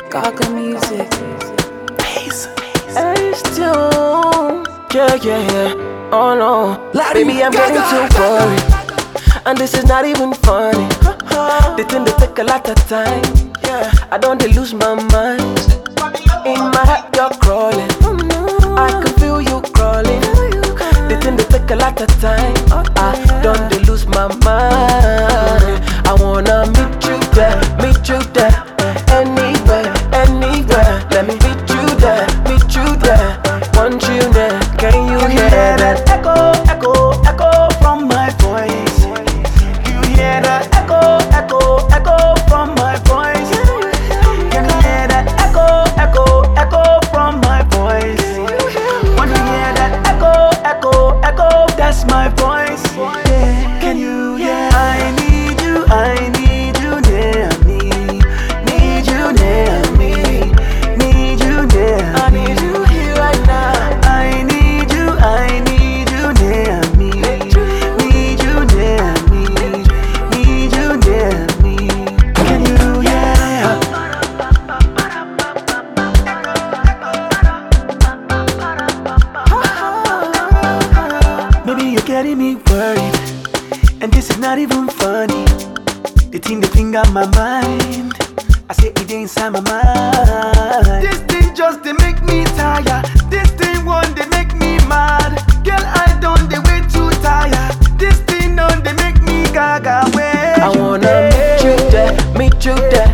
Gaga music. Ace tune. Yeah. Oh no. Baby, I'm getting too worried. And this is not even funny. They tend to take a lot of time. I don't dey lose my mind. In my head, you're crawling. I can feel you crawling. They tend to take a lot of time. I don't dey lose my mind. I wanna meet you there. Anywhere. Let me meet you there. Want you there. Can you hear that echo from my voice? You hear that echo from my voice? Can you hear that echo from my voice? When you hear that echo, that's my voice. Can you hear? I need you near me. Need you near me. Need you near me. I need you here right now. I need you near me. Need you near me. Need you near me. Can you hear? Maybe you're getting me worried, and this is not even funny. The thing got my mind. I say it inside my mind. This thing just they make me tired. This thing one they make me mad. Girl, I don't they way too tired. This thing don't they make me gaga way. I wanna meet you there.